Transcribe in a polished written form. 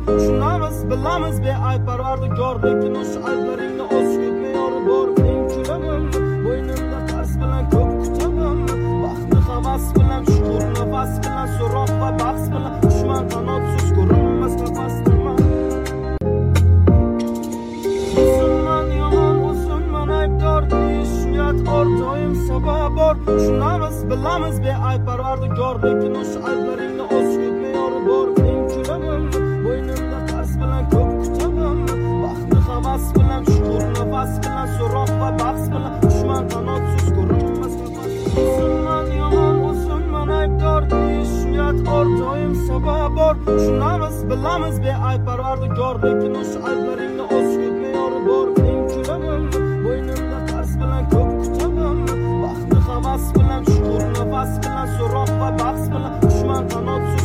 Tushunamiz, bilamiz beayb Parvardigor, lekin o'sha ayblaringni osib me'yori bor. Men kulaman, bo'ynimda qars bilan ko'p kutaman. Baxtni havas bilan, shukur nafas bilan, so'roq va bahs bilan, dushman qanotsiz ko'rinmas qafasdirman. O'zimman yomon, o'zimman aybdor, deyish uyat bor, doim sabab bor. Tushunamiz, bilamiz beayb Parvardigor, lekin o'sha ayblaringni osib me'yori bor. Men kulaman, bo'ynimda qars bilan ko'p kutaman. Baxtni havas bilan, shukur nafas bilan, so'roq va bahs bilan, dushman qanotsiz ko'rinmas qafasdirman. O'zimman yomon, o'zimman aybdor, deyish uyat bor, doim sabab bor. Tushunamiz, bilamiz beayb Parvardigor, lekin o'sha ayblaringni osib me'yori bor. Men kulaman, bo'ynimda qars bilan ko'p kutaman. Baxtni havas bilan, shukur nafas bilan, so'roq va bahs bilan, dushman qanotsiz